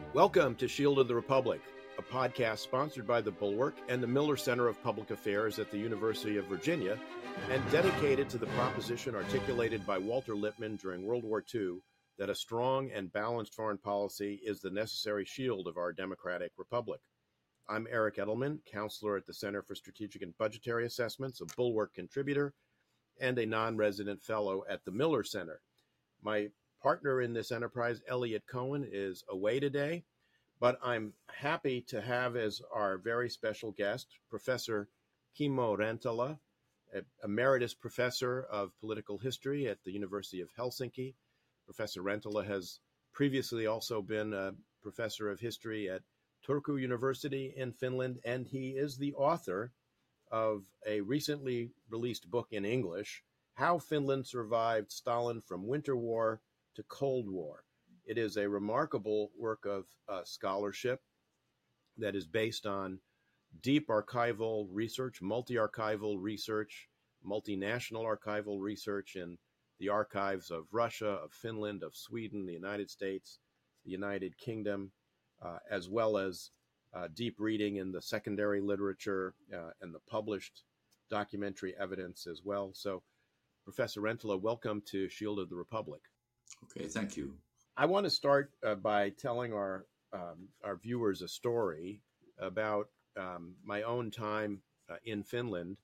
Welcome to Shield of the Republic, a podcast sponsored by the Bulwark and the Miller Center of Public Affairs at the University of Virginia, and dedicated to the proposition articulated by Walter Lippmann during World War II that a strong and balanced foreign policy is the necessary shield of our democratic republic. I'm Eric Edelman, counselor at the Center for Strategic and Budgetary Assessments, a Bulwark contributor, and a non-resident fellow at the Miller Center. My partner in this enterprise, Elliot Cohen, is away today, but I'm happy to have as our very special guest, Professor Kimmo Rantala, emeritus professor of political history at the University of Helsinki. Professor Rantala has previously also been a professor of history at Turku University in Finland, and he is the author of a recently released book in English, How Finland Survived Stalin from Winter War to Cold War. It is a remarkable work of scholarship that is based on deep archival research, multi-archival research, multinational archival research in the archives of Russia, of Finland, of Sweden, the United States, the United Kingdom, as well as deep reading in the secondary literature and the published documentary evidence as well. So, Professor Rantala, welcome to Shield of the Republic. Okay, thank you. I want to start by telling our viewers a story about my own time in Finland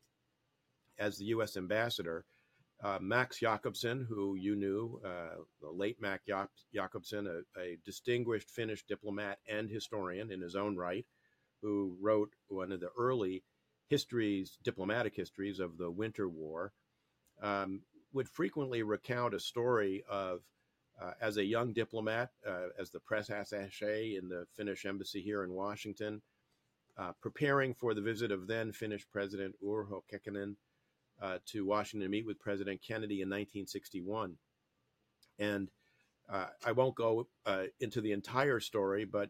as the U.S. ambassador. Max Jakobson, who you knew, the late Max Jakobson, a distinguished Finnish diplomat and historian in his own right, who wrote one of the early diplomatic histories of the Winter War, would frequently recount a story of, as a young diplomat, as the press attaché in the Finnish embassy here in Washington, preparing for the visit of then Finnish President Urho Kekkonen to Washington to meet with President Kennedy in 1961. And I won't go into the entire story, but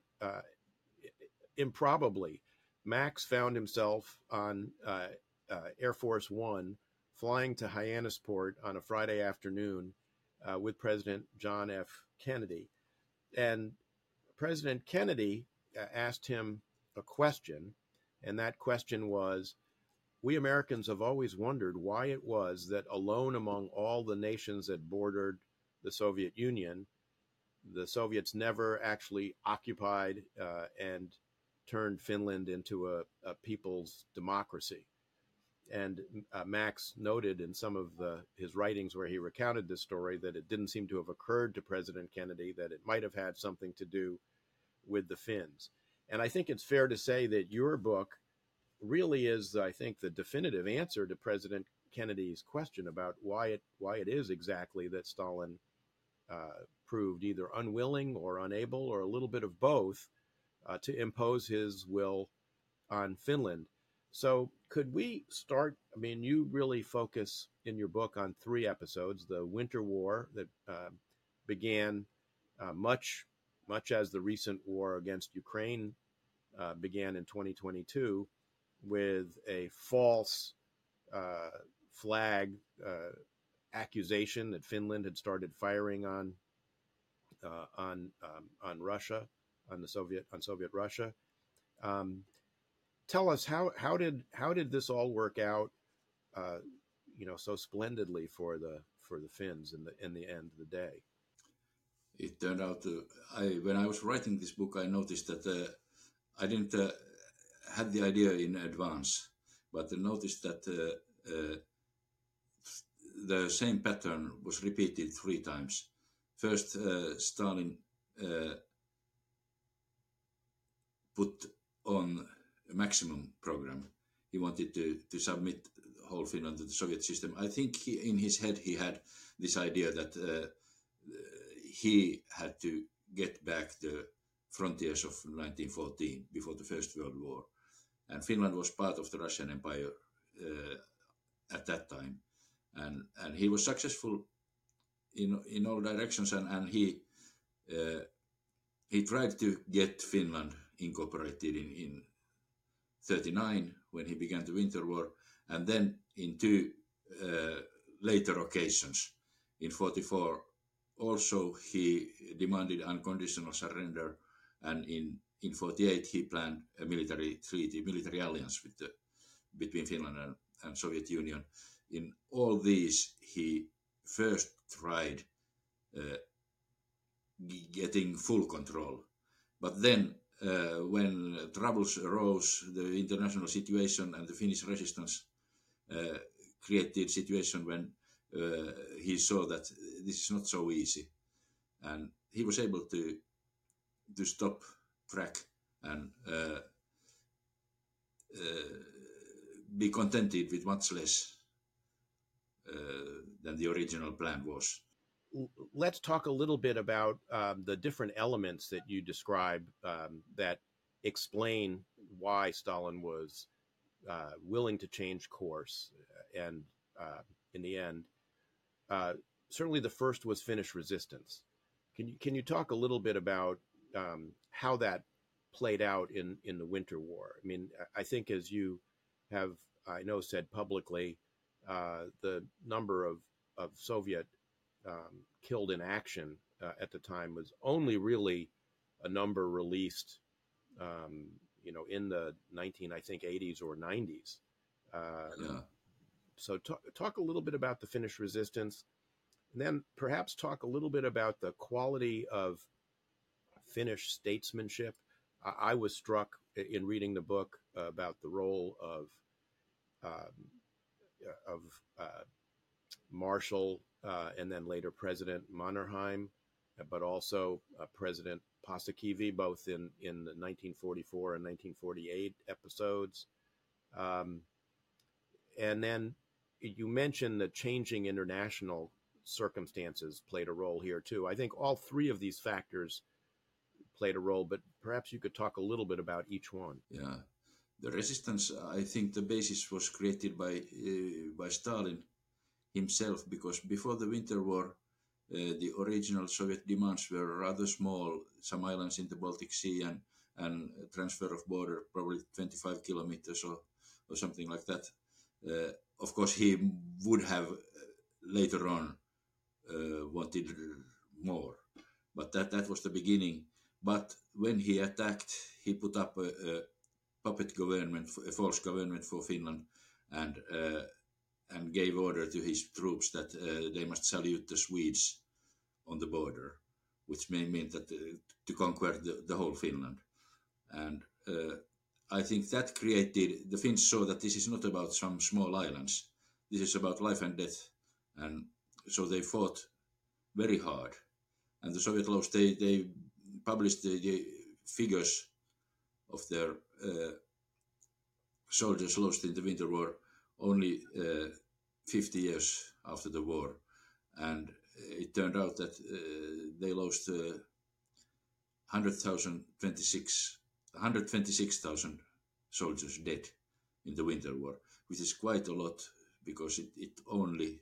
improbably, Max found himself on Air Force One flying to Hyannisport on a Friday afternoon with President John F. Kennedy. And President Kennedy asked him a question, and that question was, we Americans have always wondered why it was that alone among all the nations that bordered the Soviet Union, the Soviets never actually occupied and turned Finland into a people's democracy. And Max noted in some of his writings where he recounted this story that it didn't seem to have occurred to President Kennedy that it might have had something to do with the Finns. And I think it's fair to say that your book really is, I think, the definitive answer to President Kennedy's question about why it is exactly that Stalin proved either unwilling or unable or a little bit of both to impose his will on Finland. So could we start? I mean, you really focus in your book on 3 episodes: the Winter War that began much as the recent war against Ukraine began in 2022 with a false flag accusation that Finland had started firing on Russia, on Soviet Russia. Tell us how did this all work out, so splendidly for the Finns in the end of the day? It turned out when I was writing this book, I noticed that I didn't had the idea in advance, but I noticed that the same pattern was repeated 3 times. First, Stalin put on a maximum program. He wanted to submit whole Finland to the Soviet system. I think in his head he had this idea that he had to get back the frontiers of 1914 before the First World War. And Finland was part of the Russian Empire at that time. And he was successful in all directions, and he tried to get Finland incorporated in 1939 when he began the Winter War, and then in 2 later occasions. In 1944 also he demanded unconditional surrender and in 48 he planned a military treaty, military alliance between Finland and Soviet Union. In all these, he first tried getting full control, but then when troubles arose, the international situation and the Finnish resistance created situation when he saw that this is not so easy, and he was able to stop track and be contented with much less than the original plan was. Let's talk a little bit about the different elements that you describe that explain why Stalin was willing to change course. And in the end, certainly the first was Finnish resistance. Can you talk a little bit about how that played out in the Winter War? I mean, I think as you have, I know, said publicly, the number of Soviet killed in action at the time was only really a number released, in the 80s or 90s. Yeah. So talk a little bit about the Finnish resistance, and then perhaps talk a little bit about the quality of Finnish statesmanship. I was struck in reading the book about the role of Marshal and then later President Mannerheim, but also President Paasikivi, both in the 1944 and 1948 episodes. And then you mentioned the changing international circumstances played a role here too. I think all three of these factors played a role, but perhaps you could talk a little bit about each one. Yeah, the resistance, I think the basis was created by Stalin himself, because before the Winter War, the original Soviet demands were rather small, some islands in the Baltic Sea and transfer of border, probably 25 kilometers or something like that. Of course, he would have later on wanted more, but that was the beginning. But when he attacked, he put up a puppet government, a false government for Finland, and gave order to his troops that they must salute the Swedes on the border, which may mean that to conquer the whole Finland. And I think that created, the Finns saw that this is not about some small islands, this is about life and death, and so they fought very hard. And the Soviet laws, they published the figures of their soldiers lost in the Winter War only 50 years after the war, and it turned out that they lost 126,000 soldiers dead in the Winter War, which is quite a lot, because it only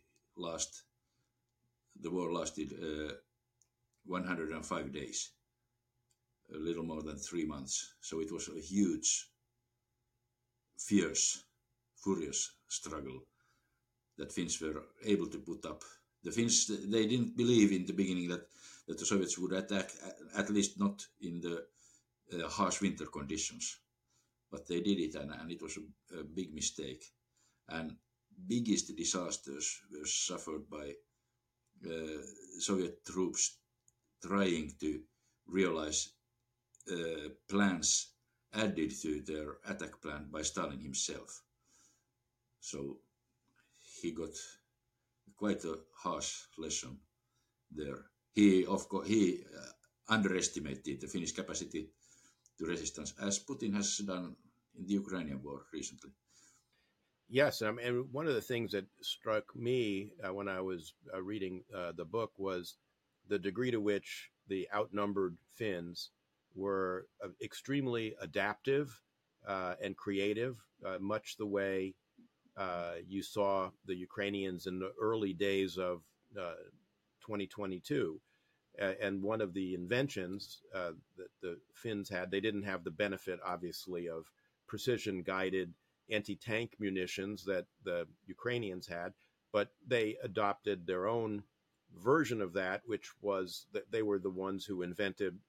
the war lasted 105 days, a little more than 3 months. So it was a huge, fierce, furious struggle that Finns were able to put up. The Finns, they didn't believe in the beginning that the Soviets would attack, at least not in the harsh winter conditions. But they did it, and it was a big mistake. And biggest disasters were suffered by Soviet troops trying to realize plans added to their attack plan by Stalin himself. So he got quite a harsh lesson there. He underestimated the Finnish capacity to resistance, as Putin has done in the Ukrainian war recently. Yes, and one of the things that struck me when I was reading the book was the degree to which the outnumbered Finns were extremely adaptive and creative, much the way you saw the Ukrainians in the early days of 2022. And one of the inventions that the Finns had, they didn't have the benefit, obviously, of precision-guided anti-tank munitions that the Ukrainians had, but they adopted their own version of that, which was that they were the ones who invented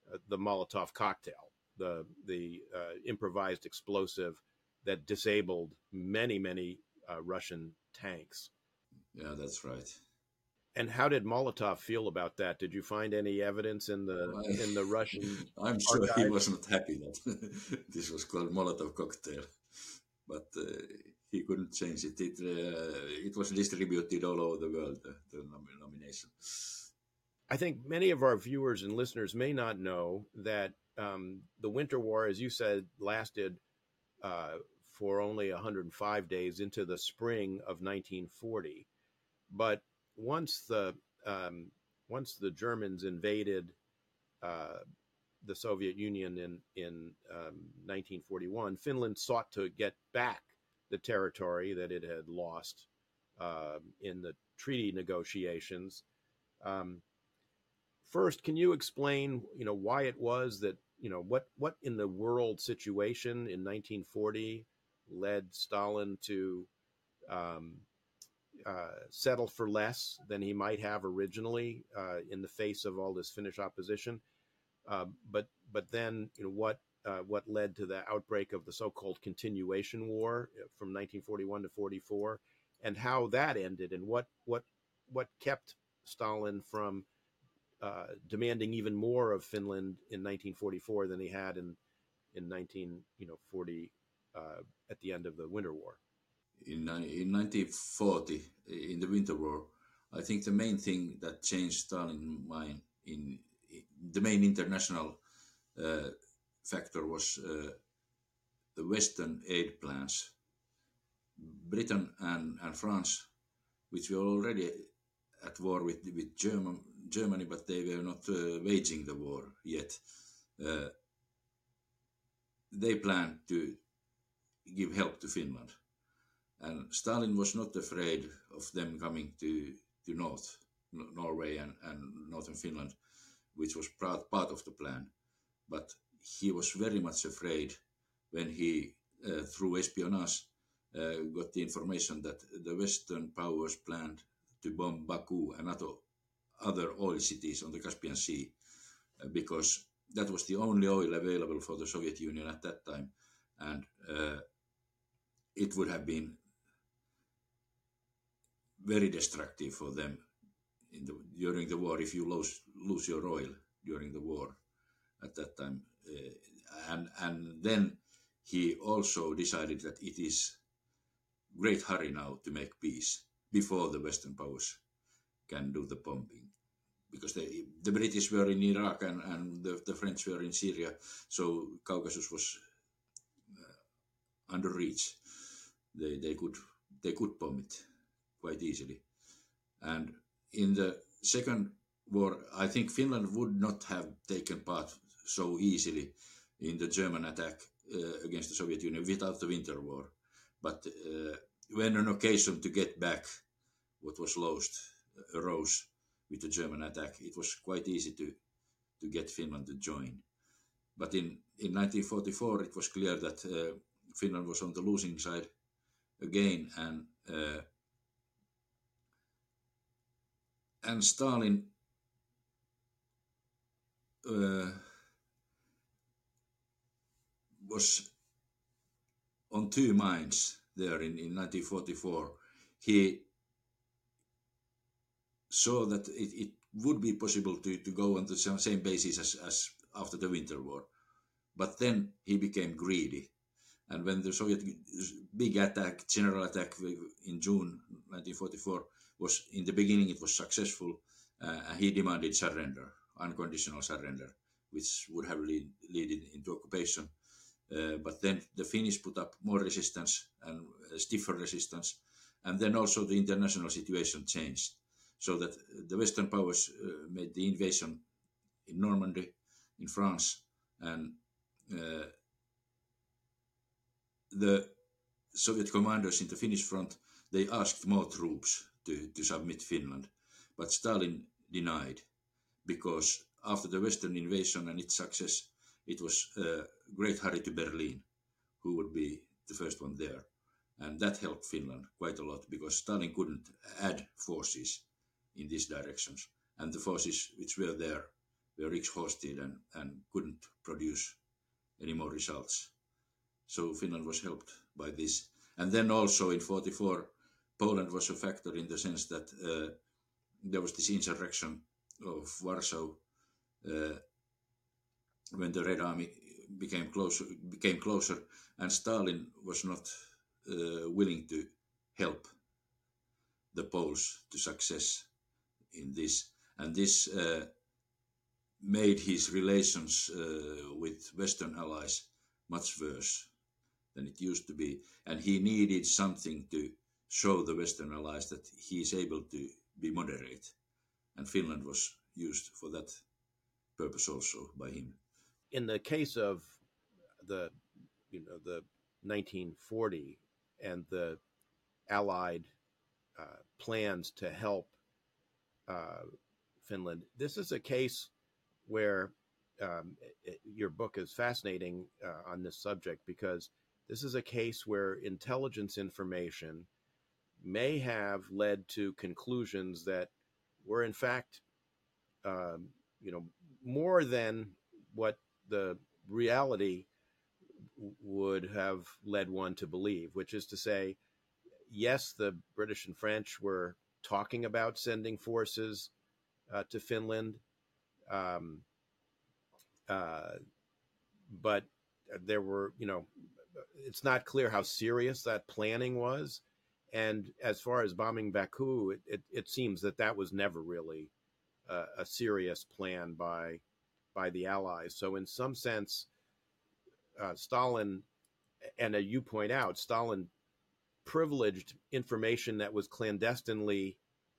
the Molotov cocktail, the improvised explosive that disabled many Russian tanks. Yeah, that's right. And how did Molotov feel about that? Did you find any evidence in the Russian I'm sure he archives? was not happy that this was called Molotov cocktail, but he couldn't change it. It was distributed all over the world, the nomination. I think many of our viewers and listeners may not know that the Winter War, as you said, lasted uh, for only 105 days into the spring of 1940. But once the um, once the Germans invaded uh, the Soviet Union in 1941, Finland sought to get back the territory that it had lost in the treaty negotiations. Um, First, can you explain, why it was that, what in the world situation in 1940 led Stalin to um, settle for less than he might have originally in the face of all this Finnish opposition? But then, what led to the outbreak of the so-called Continuation War from 1941 to 44, and how that ended, and what kept Stalin from demanding even more of Finland in 1944 than he had in 1940 at the end of the Winter War. In 1940, in the Winter War, I think the main thing that changed Stalin's mind in the main international factor was the Western aid plans. Britain and France, which were already at war with Germany, but they were not waging the war yet. They planned to give help to Finland. And Stalin was not afraid of them coming to Norway and northern Finland, which was part of the plan. But he was very much afraid when he, through espionage, got the information that the Western powers planned to bomb Baku and other oil cities on the Caspian Sea, because that was the only oil available for the Soviet Union at that time. And it would have been very destructive for them during the war if you lose your oil during the war at that time. And then he also decided that it is great hurry now to make peace before the Western powers can do the bombing, because the British were in Iraq and the French were in Syria, so Caucasus was under reach. They could bomb it quite easily. And in the second war, I think Finland would not have taken part so easily in the German attack against the Soviet Union without the Winter War. But when an occasion to get back what was lost arose with the German attack, it was quite easy to get Finland to join. But in 1944, it was clear that Finland was on the losing side again, and Stalin was on two minds there in 1944. He saw that it would be possible to go on the same basis as after the Winter War. But then he became greedy. And when the Soviet big attack, general attack in June 1944 was, in the beginning it was successful, he demanded surrender, unconditional surrender, which would have led into occupation. But then the Finnish put up more resistance and stiffer resistance. And then also the international situation changed, so that the Western powers made the invasion in Normandy, in France, and the Soviet commanders in the Finnish front, they asked more troops to submit Finland. But Stalin denied, because after the Western invasion and its success, it was a great hurry to Berlin, who would be the first one there. And that helped Finland quite a lot, because Stalin couldn't add forces in these directions. And the forces which were there were exhausted and couldn't produce any more results. So Finland was helped by this. And then also in 1944, Poland was a factor in the sense that there was this insurrection of Warsaw when the Red Army became closer, and Stalin was not willing to help the Poles to success in this. And this made his relations with Western allies much worse than it used to be. And he needed something to show the Western allies that he is able to be moderate. And Finland was used for that purpose also by him. In the case of the 1940 and the Allied plans to help Finland, this is a case where your book is fascinating on this subject, because this is a case where intelligence information may have led to conclusions that were in fact more than what the reality would have led one to believe, which is to say, yes, the British and French were talking about sending forces to Finland, but there were, it's not clear how serious that planning was. And as far as bombing Baku, it seems that was never really a serious plan by the Allies. So in some sense, Stalin, and you point out, Stalin privileged information that was clandestinely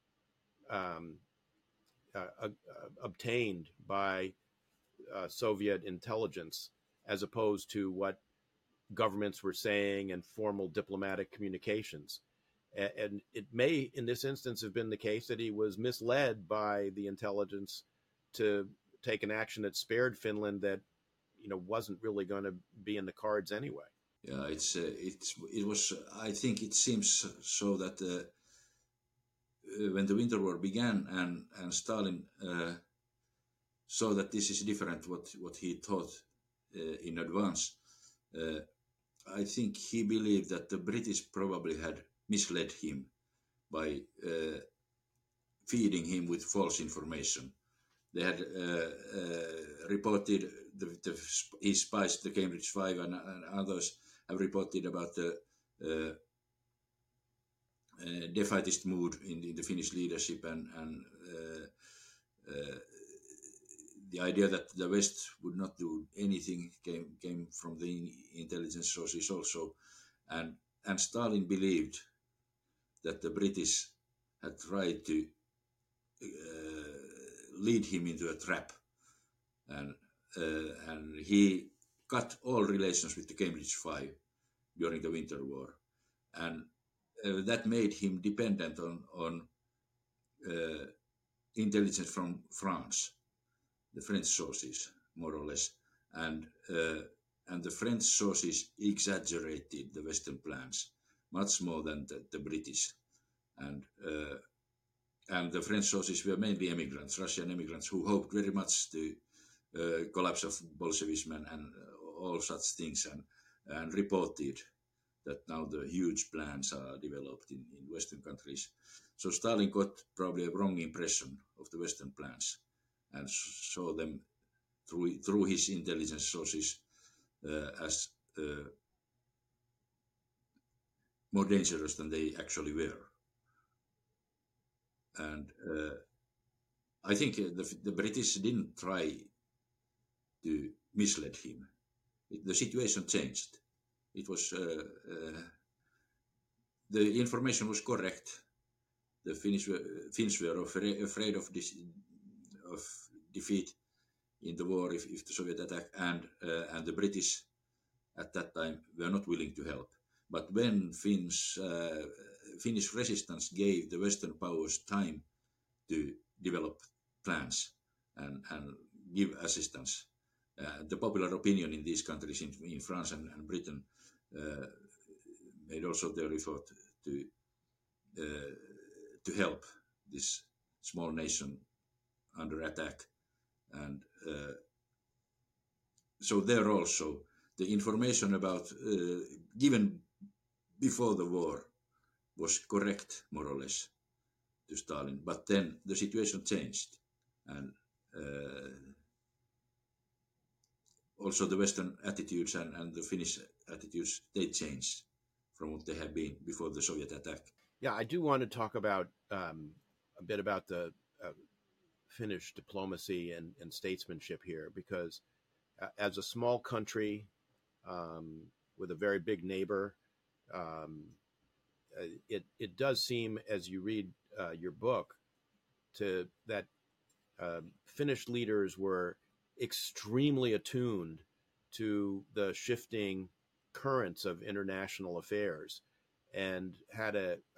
obtained by Soviet intelligence, as opposed to what governments were saying and formal diplomatic communications. And it may, in this instance, have been the case that he was misled by the intelligence to take an action that spared Finland that, wasn't really going to be in the cards anyway. Yeah, it was. I think it seems so that when the Winter War began and Stalin saw that this is different what he thought in advance, I think he believed that the British probably had misled him by feeding him with false information. They had reported his spies, the Cambridge Five and others, have reported about the defeatist mood in the Finnish leadership and the idea that the West would not do anything came from the intelligence sources also, and Stalin believed that the British had tried to lead him into a trap, and he cut all relations with the Cambridge Five during the Winter War, and that made him dependent on intelligence from France, the French sources, more or less, and the French sources exaggerated the Western plans much more than the British, and the French sources were mainly immigrants, Russian immigrants, who hoped very much to collapse of Bolshevism and all such things, and reported that now the huge plans are developed in Western countries. So Stalin got probably a wrong impression of the Western plans and saw them through his intelligence sources as more dangerous than they actually were. And I think the British didn't try to mislead him. The situation changed. It was the information was correct. The Finns were afraid of defeat in the war if the Soviet attack, and the British at that time were not willing to help. But when Finnish resistance gave the Western powers time to develop plans and give assistance, the popular opinion in these countries, in France and Britain, made also their effort to help this small nation under attack. And so there also, the information about given before the war was correct, more or less, to Stalin. But then the situation changed, and also the Western attitudes and the Finnish attitudes, they changed from what they had been before the Soviet attack. Yeah, I do want to talk about a bit about the Finnish diplomacy and statesmanship here, because as a small country with a very big neighbor, it does seem, as you read your book, that Finnish leaders were extremely attuned to the shifting currents of international affairs and had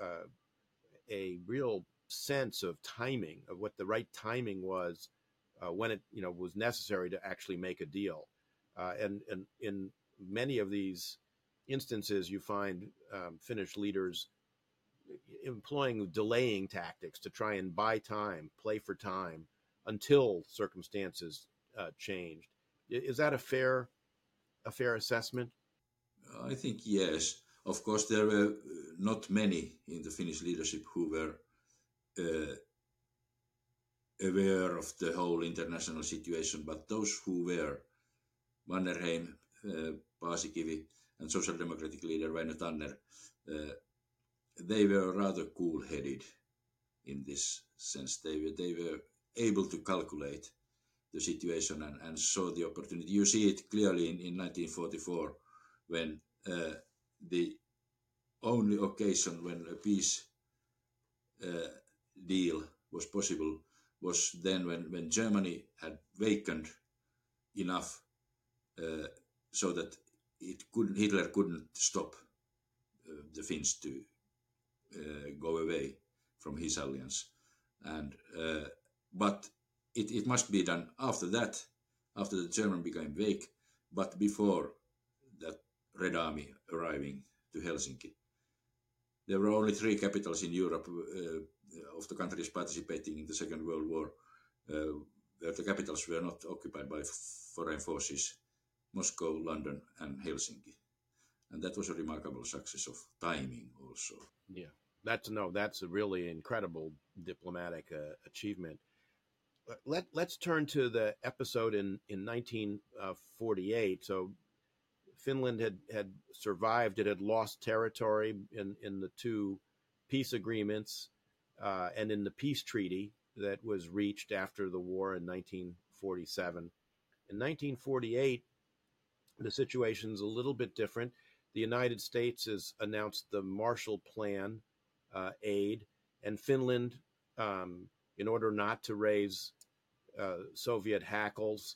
a real sense of timing, of what the right timing was when it was necessary to actually make a deal. And in many of these instances, you find Finnish leaders employing delaying tactics to try and buy time, play for time until circumstances changed. Is that a fair assessment? I think yes. Of course, there were not many in the Finnish leadership who were aware of the whole international situation, but those who were, Mannerheim, Paasikivi, and Social Democratic leader Väinö Tanner, they were rather cool-headed in this sense. They were able to calculate the situation and saw the opportunity. You see it clearly in 1944 when the only occasion when a peace deal was possible was then when Germany had weakened enough so that Hitler couldn't stop the Finns to go away from his alliance. And but it must be done after that, after the German became weak, but before that Red Army arriving to Helsinki. There were only 3 capitals in Europe of the countries participating in the Second World War where the capitals were not occupied by foreign forces: Moscow, London, and Helsinki. And that was a remarkable success of timing also. Yeah, that's a really incredible diplomatic achievement. Let's turn to the episode in 1948. So Finland had survived. It had lost territory in the 2 peace agreements and in the peace treaty that was reached after the war in 1947. In 1948, the situation's a little bit different. The United States has announced the Marshall Plan aid, and Finland, in order not to raise Soviet hackles,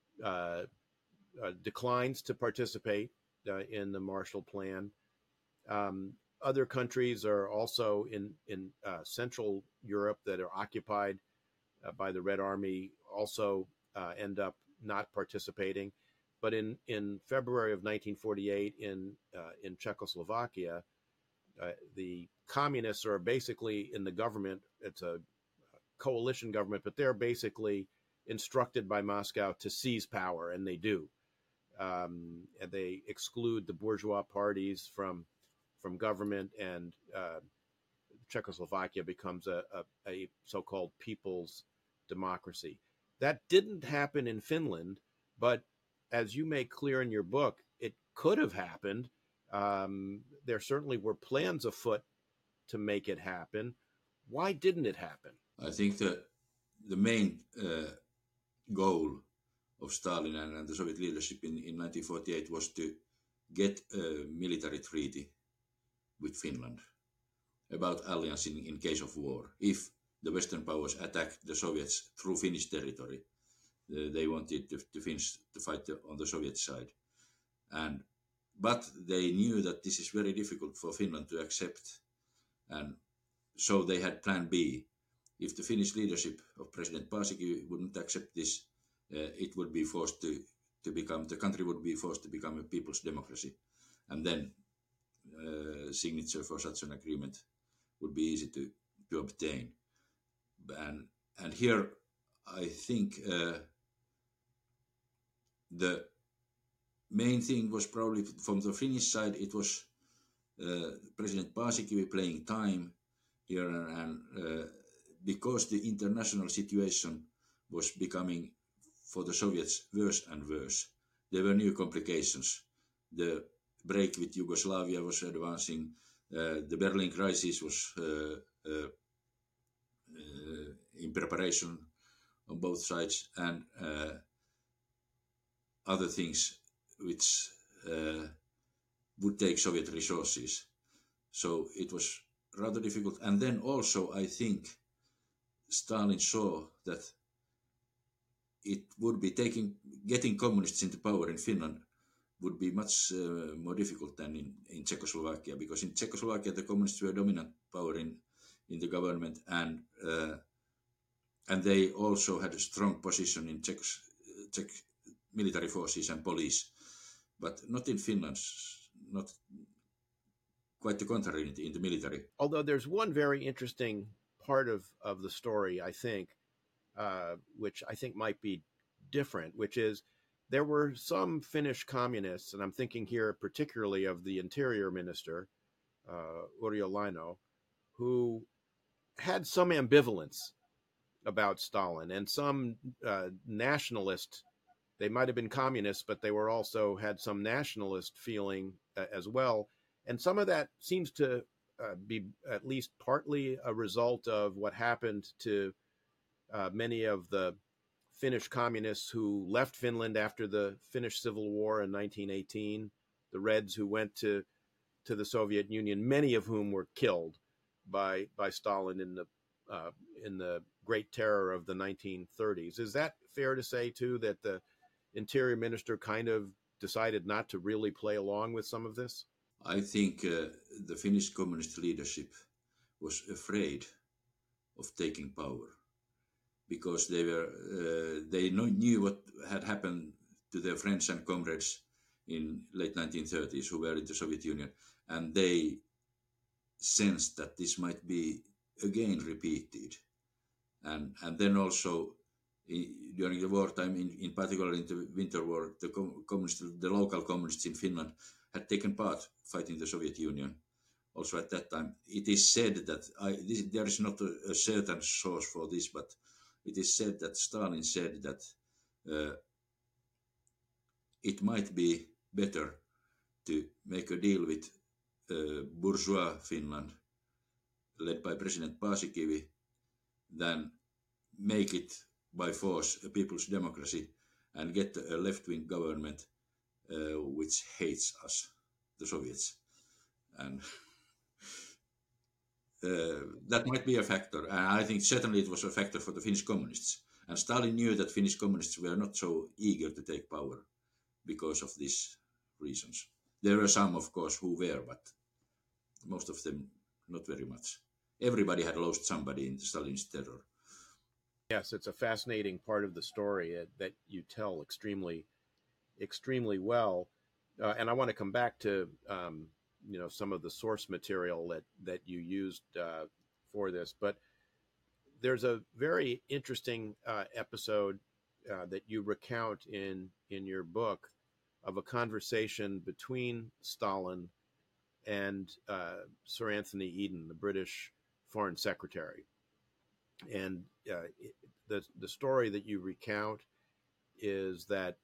declines to participate in the Marshall Plan. Other countries are also in Central Europe that are occupied by the Red Army also end up not participating. But in February of 1948 in Czechoslovakia, the communists are basically in the government. It's a coalition government, but they're basically instructed by Moscow to seize power, and they do. And they exclude the bourgeois parties from government, and Czechoslovakia becomes a so-called people's democracy. That didn't happen in Finland, but as you make clear in your book, it could have happened. There certainly were plans afoot to make it happen. Why didn't it happen? I think the main goal of Stalin and the Soviet leadership in 1948 was to get a military treaty with Finland about alliance in case of war. If the Western powers attacked the Soviets through Finnish territory, they wanted the Finns to fight on the Soviet side. But they knew that this is very difficult for Finland to accept. And so they had plan B. If the Finnish leadership of President Paasikivi wouldn't accept this, it would be forced to become, the country would be forced to become a people's democracy. And then signature for such an agreement would be easy to obtain. And here, I think The main thing was probably from the Finnish side, it was President Paasikivi playing time here, and because the international situation was becoming for the Soviets worse and worse, there were new complications. The break with Yugoslavia was advancing. The Berlin crisis was in preparation on both sides, and other things which would take Soviet resources. So it was rather difficult. And then also, I think Stalin saw that it would be getting communists into power in Finland would be much more difficult than in Czechoslovakia, because in Czechoslovakia the communists were dominant power in the government, and they also had a strong position in Czech military forces and police, but not in Finland, not quite the contrary in the military. Although there's one very interesting part of the story, I think, which I think might be different, which is there were some Finnish communists, and I'm thinking here particularly of the interior minister, Yrjö Laino, who had some ambivalence about Stalin, and some nationalist. They might have been communists, but they were also had some nationalist feeling as well. And some of that seems to be at least partly a result of what happened to many of the Finnish communists who left Finland after the Finnish Civil War in 1918, the Reds who went to the Soviet Union, many of whom were killed by Stalin in the Great Terror of the 1930s. Is that fair to say, too, that the interior minister kind of decided not to really play along with some of this? I think the Finnish communist leadership was afraid of taking power, because they knew what had happened to their friends and comrades in late 1930s who were in the Soviet Union, and they sensed that this might be again repeated. And then also during the wartime, in particular in the Winter War, the local communists in Finland had taken part fighting the Soviet Union. Also at that time, it is said that there is not a certain source for this, but it is said that Stalin said that it might be better to make a deal with bourgeois Finland, led by President Paasikivi, than make it by force a people's democracy and get a left-wing government which hates us, the Soviets. And that might be a factor. And I think certainly it was a factor for the Finnish communists. And Stalin knew that Finnish communists were not so eager to take power because of these reasons. There were some, of course, who were, but most of them not very much. Everybody had lost somebody in Stalin's terror. Yes, it's a fascinating part of the story that you tell extremely, extremely well. And I want to come back to some of the source material that you used for this. But there's a very interesting episode that you recount in your book of a conversation between Stalin and Sir Anthony Eden, the British Foreign Secretary. And the story that you recount is that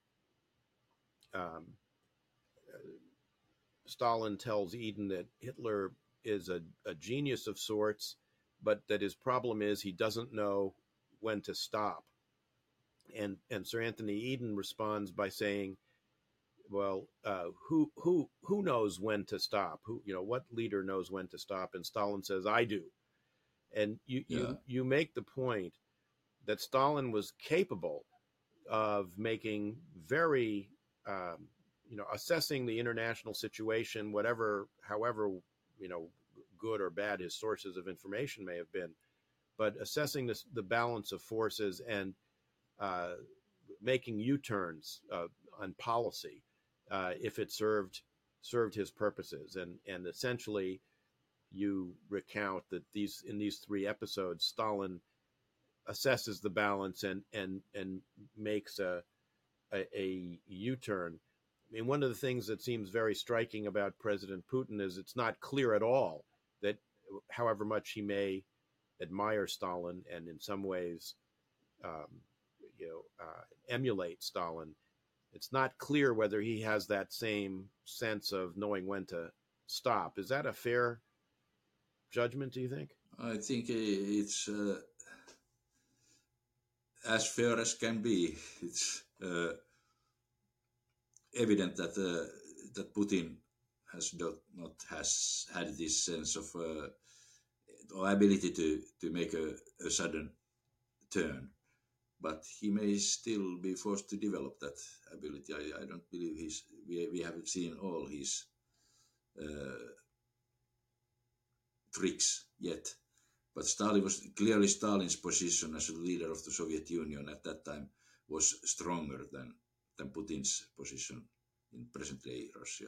Stalin tells Eden that Hitler is a genius of sorts, but that his problem is he doesn't know when to stop. And Sir Anthony Eden responds by saying, "Well, who knows when to stop? What leader knows when to stop?" And Stalin says, "I do." And you make the point that Stalin was capable of making very, assessing the international situation, however, good or bad his sources of information may have been, but assessing the balance of forces and making U-turns on policy if it served his purposes. And essentially, you recount that in these three episodes, Stalin assesses the balance and makes a a U-turn. I mean, one of the things that seems very striking about President Putin is it's not clear at all that, however much he may admire Stalin and in some ways, um, emulate Stalin, it's not clear whether he has that same sense of knowing when to stop. Is that a fair judgment, do you think? I think it's as fair as can be. It's evident that that Putin has not has had this sense of or ability to make a sudden turn, but he may still be forced to develop that ability. I don't believe we haven't seen all his tricks yet. But Stalin's position as a leader of the Soviet Union at that time was stronger than Putin's position in present-day Russia.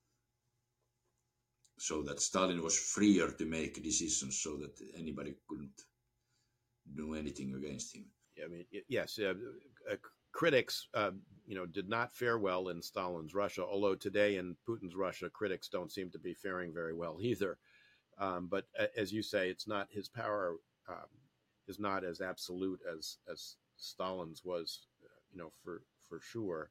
So that Stalin was freer to make decisions so that anybody couldn't do anything against him. I mean, yes, critics, did not fare well in Stalin's Russia, although today in Putin's Russia, critics don't seem to be faring very well either. But as you say, it's not his power is not as absolute as Stalin's was, for sure.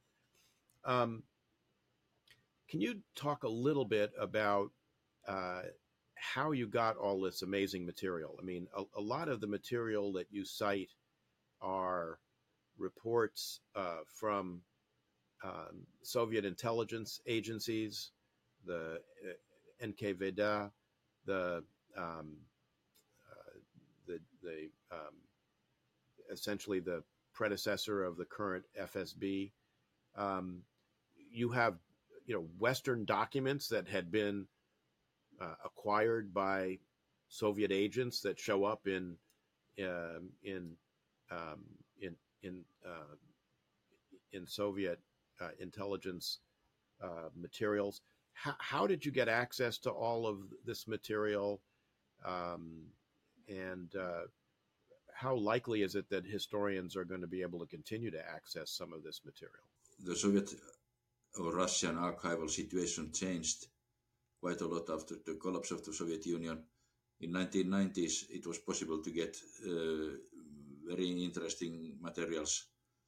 Can you talk a little bit about how you got all this amazing material? I mean, a lot of the material that you cite are reports from Soviet intelligence agencies, the NKVD, essentially the predecessor of the current FSB. You have, Western documents that had been acquired by Soviet agents that show up in Soviet intelligence materials. How did you get access to all of this material, and how likely is it that historians are going to be able to continue to access some of this material? The Soviet or Russian archival situation changed quite a lot after the collapse of the Soviet Union. In 1990s, it was possible to get very interesting materials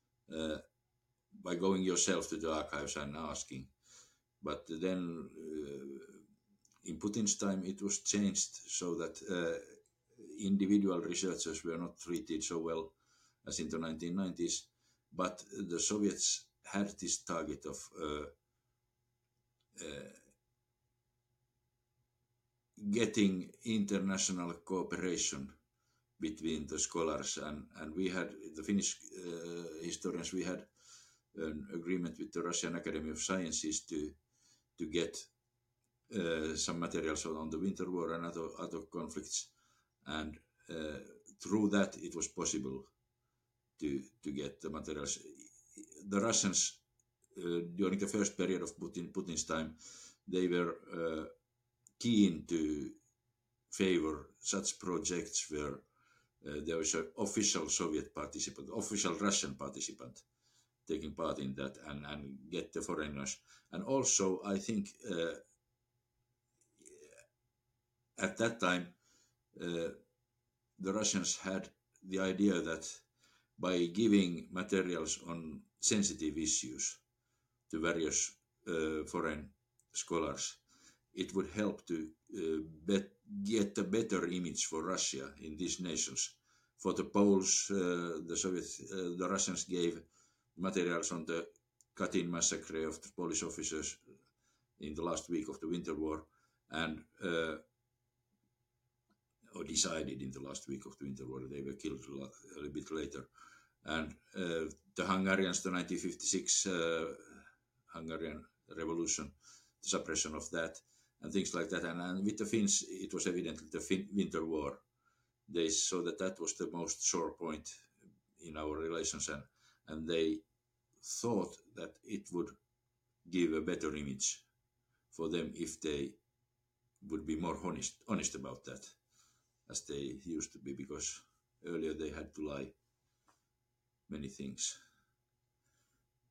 by going yourself to the archives and asking. But then in Putin's time, it was changed so that individual researchers were not treated so well as in the 1990s. But the Soviets had this target of getting international cooperation between the scholars, and we had, the Finnish historians, we had an agreement with the Russian Academy of Sciences to get some materials on the Winter War and other conflicts, and through that it was possible to get the materials. The Russians, during the first period of Putin's time, they were keen to favor such projects where there was an official Soviet participant, official Russian participant taking part in that, and get the foreigners. And also, I think at that time, the Russians had the idea that by giving materials on sensitive issues to various foreign scholars, it would help to get a better image for Russia in these nations. For the Poles, the Russians gave materials on the Katyn massacre of the Polish officers in the last week of the Winter War, and or decided in the last week of the Winter War. They were killed a little bit later. And the Hungarians, the 1956 Hungarian Revolution, the suppression of that, and things like that. And with the Finns, it was evidently the Winter War. They saw that was the most sore point in our relations, and they thought that it would give a better image for them if they would be more honest about that, as they used to be, because earlier they had to lie many things.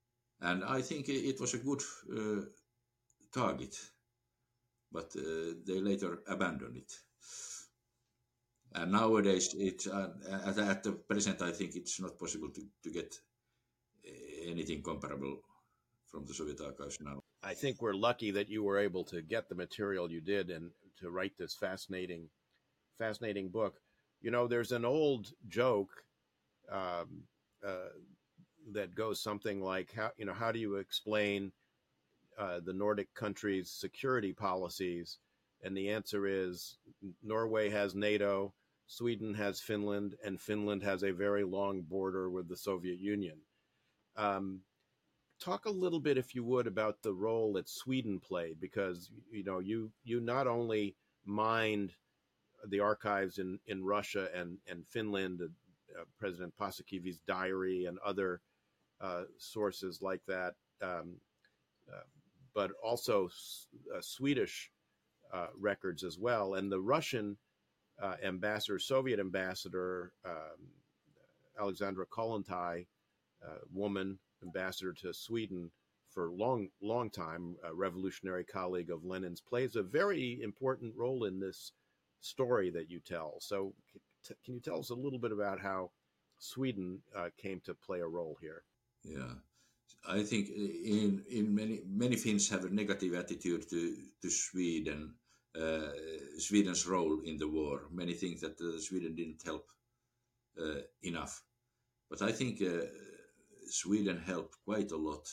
And I think it was a good target, but they later abandoned it. And nowadays, it's at the present, I think it's not possible to get anything comparable from the Soviet archives now. I think we're lucky that you were able to get the material you did and to write this fascinating book. You know, there's an old joke um, that goes something like, how do you explain the Nordic countries' security policies? And the answer is Norway has NATO, Sweden has Finland, and Finland has a very long border with the Soviet Union. Um, Talk a little bit, if you would, about the role that Sweden played, because you not only mined the archives in Russia and Finland, President Paasikivi's diary and other sources like that, uh, but also Swedish records as well. And the Russian ambassador, Soviet ambassador, Alexandra Kollontai, woman ambassador to Sweden for long time, a revolutionary colleague of Lenin's, plays a very important role in this story that you tell. So can you tell us a little bit about how Sweden came to play a role here? Yeah, I think in many Finns have a negative attitude to Sweden, Sweden's role in the war. Many think that Sweden didn't help enough, but I think Sweden helped quite a lot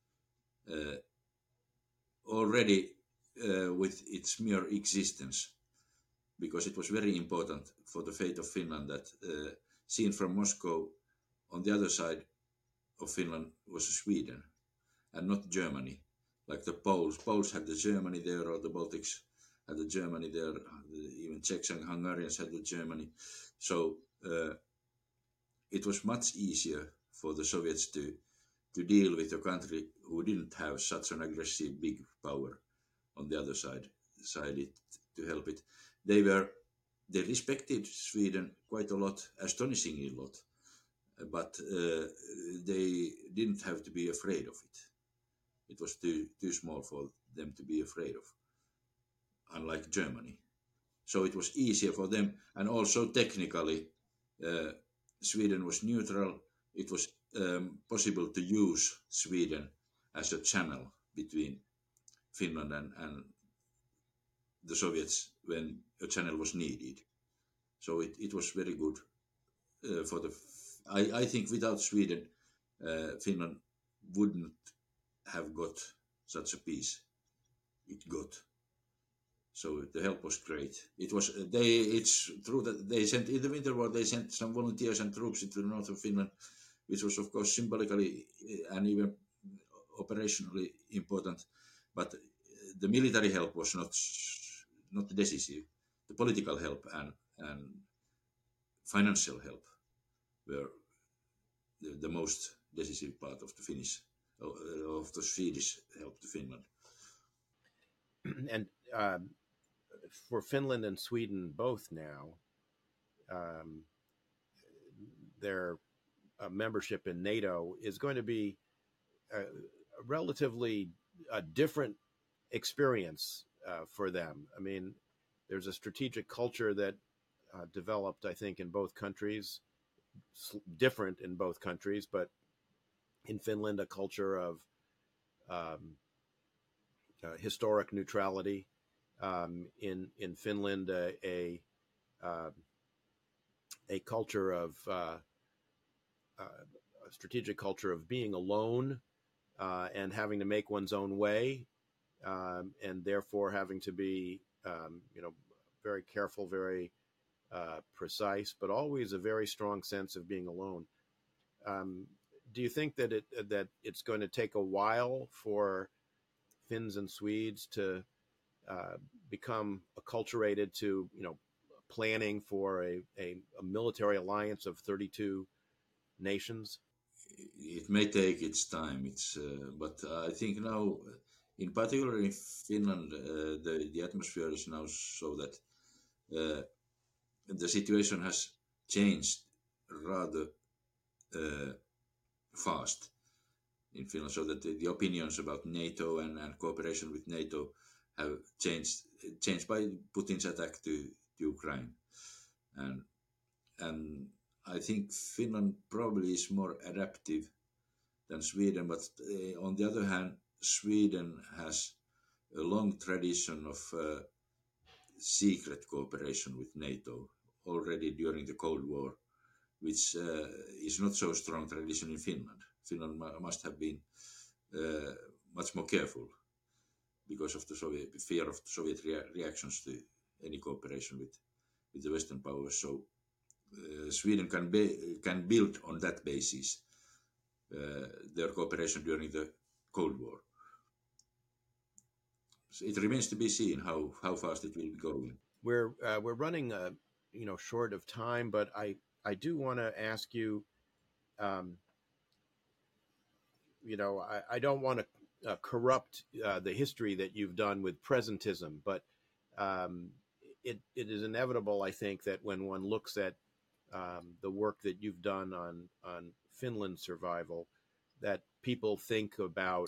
already with its mere existence, because it was very important for the fate of Finland that seen from Moscow, on the other side of Finland was Sweden and not Germany, like the Poles. Poles had the Germany there, or the Baltics had the Germany there, even Czechs and Hungarians had the Germany. So it was much easier for the Soviets to deal with a country who didn't have such an aggressive big power on the other side to help it. They respected Sweden quite a lot, astonishingly a lot, but they didn't have to be afraid of it. It was too small for them to be afraid of, unlike Germany. So it was easier for them, and also technically, Sweden was neutral. It was possible to use Sweden as a channel between Finland and the Soviets when a channel was needed. So it was very good for the. I think without Sweden, Finland wouldn't have got such a peace it got. So the help was great. It's true that they sent in the Winter War. They sent some volunteers and troops into the north of Finland, which was of course symbolically and even operationally important. But the military help was not decisive. The political help and financial help were the most decisive part of the Swedish help to Finland. And for Finland and Sweden both now, their membership in NATO is going to be a relatively different experience for them. I mean, there's a strategic culture that developed, I think, in both countries, different in both countries, but in Finland, a culture of historic neutrality. In Finland, a culture of a strategic culture of being alone and having to make one's own way, and therefore having to be, very careful, very precise, but always a very strong sense of being alone. Do you think that it's going to take a while for Finns and Swedes to become acculturated to, planning for a military alliance of 32 nations? It may take its time. But I think now, in particular in Finland, the atmosphere is now so that the situation has changed rather fast. in Finland, so that the opinions about NATO and cooperation with NATO have changed by Putin's attack to Ukraine, and I think Finland probably is more adaptive than Sweden, but on the other hand, Sweden has a long tradition of secret cooperation with NATO already during the Cold War, which is not so strong tradition in Finland. Finland must have been much more careful because of the fear of the Soviet reactions to any cooperation with the Western powers. So Sweden can build on that basis their cooperation during the Cold War. So it remains to be seen how fast it will be going. We're running short of time, but I do want to ask you. I don't want to corrupt the history that you've done with presentism, but it is inevitable, I think, that when one looks at the work that you've done on Finland's survival, that people think about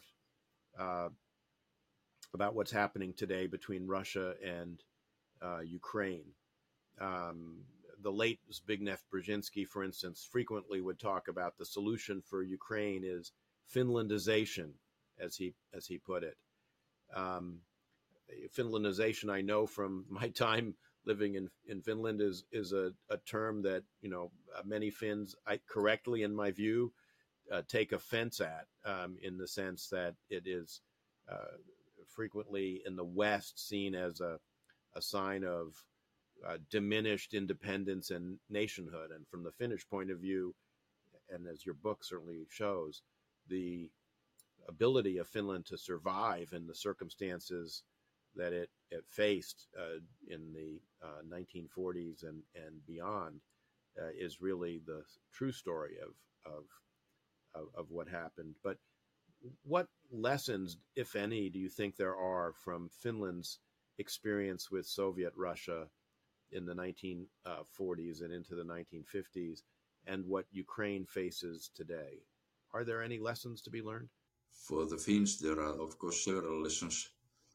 what's happening today between Russia and Ukraine. The late Zbigniew Brzezinski, for instance, frequently would talk about the solution for Ukraine is Finlandization, as he put it. Finlandization, I know from my time living in Finland, is a term that many Finns, correctly in my view, take offense at, in the sense that it is frequently in the West seen as a sign of diminished independence and nationhood. And from the Finnish point of view, and as your book certainly shows, the ability of Finland to survive in the circumstances that it faced in the 1940s and beyond is really the true story of what happened. But what lessons, if any, do you think there are from Finland's experience with Soviet Russia in the 1940s and into the 1950s, and what Ukraine faces today? Are there any lessons to be learned? For the Finns, there are, of course, several lessons.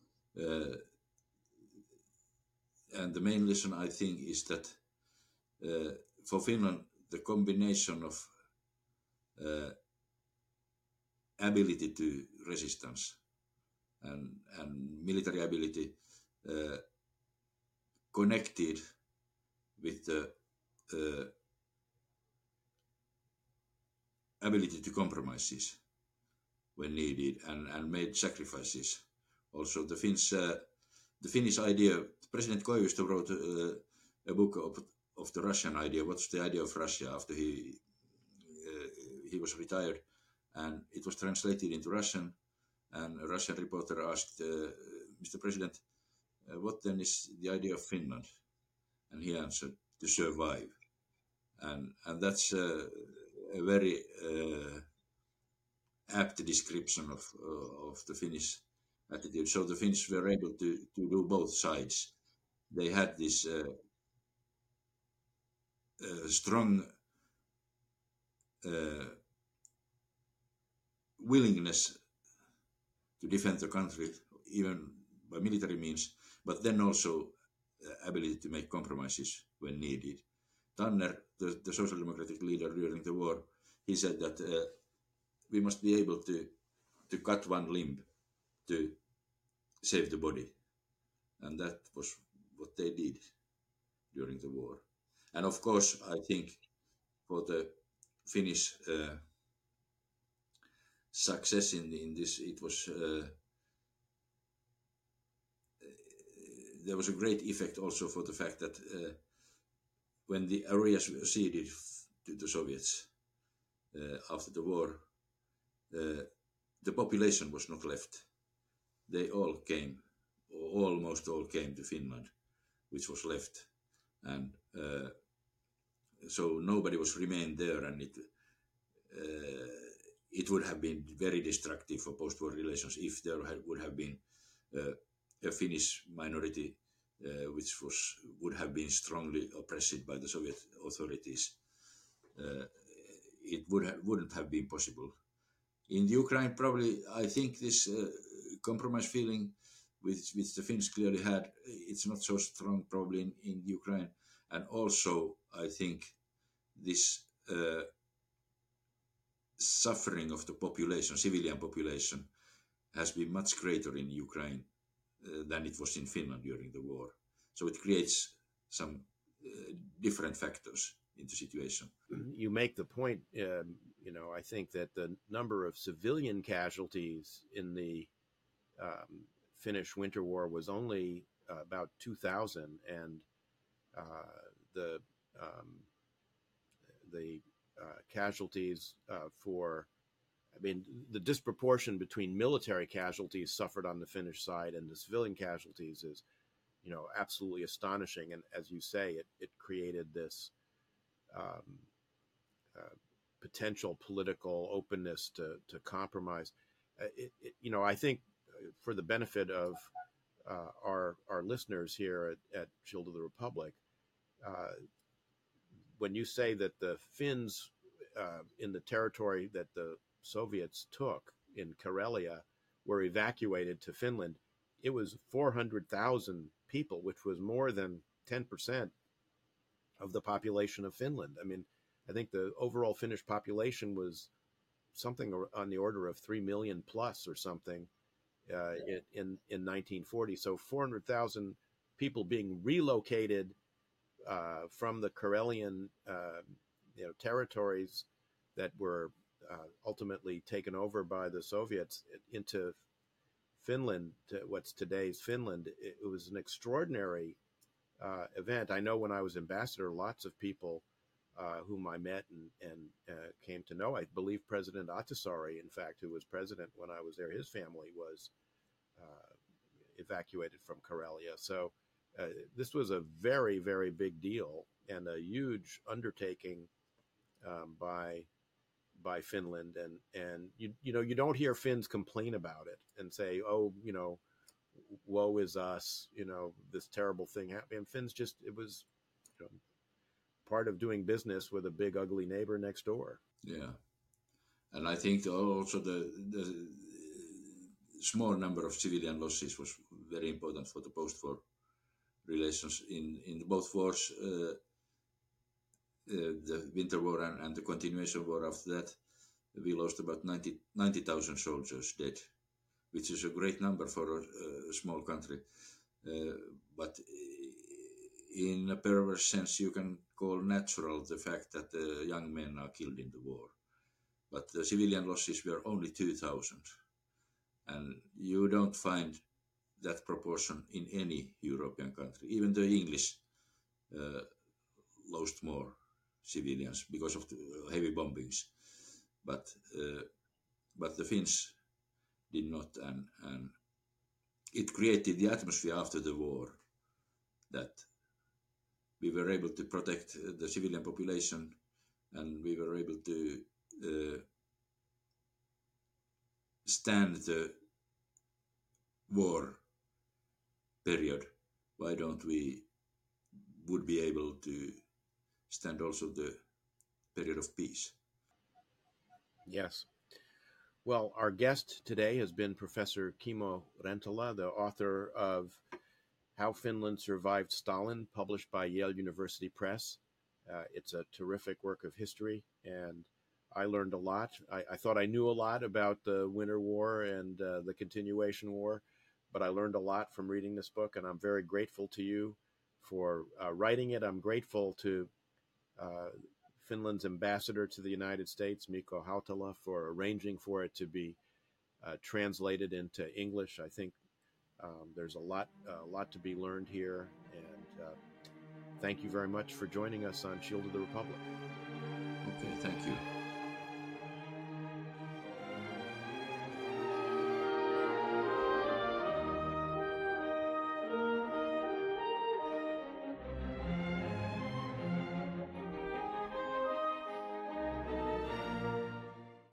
And the main lesson, I think, is that for Finland, the combination of ability to resistance and military ability connected with the ability to compromises when needed and made sacrifices. Also, the Finnish idea, President Koivisto wrote a book of the Russian idea, what's the idea of Russia, after he was retired, and it was translated into Russian, and a Russian reporter asked, Mr. President, what then is the idea of Finland? And he answered, to survive. And that's a very apt description of the Finnish attitude. So the Finns were able to do both sides. They had this strong willingness to defend the country, even by military means, but then also ability to make compromises when needed. Tanner, the Social Democratic leader during the war, he said that we must be able to cut one limb to save the body. And that was what they did during the war. And of course, I think for the Finnish success in this, it was there was a great effect also for the fact that when the areas were ceded to the Soviets after the war, the population was not left. They all came, or almost all came to Finland, which was left. And so nobody was remained there, and it would have been very destructive for post-war relations if there would have been a Finnish minority which would have been strongly oppressed by the Soviet authorities. It wouldn't have been possible. In Ukraine, probably, I think this compromise feeling which the Finns clearly had, it's not so strong probably in Ukraine. And also, I think this suffering of the population, civilian population, has been much greater in Ukraine than it was in Finland during the war. So it creates some different factors in the situation. You make the point, I think that the number of civilian casualties in the Finnish Winter War was only about 2,000, and the casualties the disproportion between military casualties suffered on the Finnish side and the civilian casualties is, absolutely astonishing. And as you say, it created this potential political openness to compromise. I think for the benefit of our listeners here at Shield of the Republic, when you say that the Finns in the territory that the Soviets took in Karelia were evacuated to Finland, it was 400,000 people, which was more than 10% of the population of Finland. I mean, I think the overall Finnish population was something on the order of 3 million plus or something in 1940. So 400,000 people being relocated from the Karelian territories that were ultimately taken over by the Soviets into Finland, what's today's Finland. It was an extraordinary event. I know when I was ambassador, lots of people whom I met and came to know. I believe President Ahtisaari, in fact, who was president when I was there, his family was evacuated from Karelia. So this was a very, very big deal and a huge undertaking by Finland. And you don't hear Finns complain about it and say, oh, woe is us, this terrible thing happened. And Finns it was part of doing business with a big ugly neighbor next door. Yeah, and I think also the small number of civilian losses was very important for the post-war relations in both wars, the Winter War and the continuation war after that. We lost about 90,000 soldiers dead, which is a great number for a small country. But in a perverse sense, you can call natural the fact that young men are killed in the war. But the civilian losses were only 2,000. And you don't find that proportion in any European country. Even the English lost more civilians because of the heavy bombings. But the Finns did not, and it created the atmosphere after the war that we were able to protect the civilian population, and we were able to stand the war period. Why don't we would be able to stand also the period of peace? Yes. Well, our guest today has been Professor Kimmo Rentola, the author of How Finland Survived Stalin, published by Yale University Press. It's a terrific work of history, and I learned a lot. I thought I knew a lot about the Winter War and the continuation war, but I learned a lot from reading this book, and I'm very grateful to you for writing it. I'm grateful to Finland's ambassador to the United States, Mikko Hautala, for arranging for it to be translated into English. I think there's a lot to be learned here, and thank you very much for joining us on Shield of the Republic. Okay, thank you.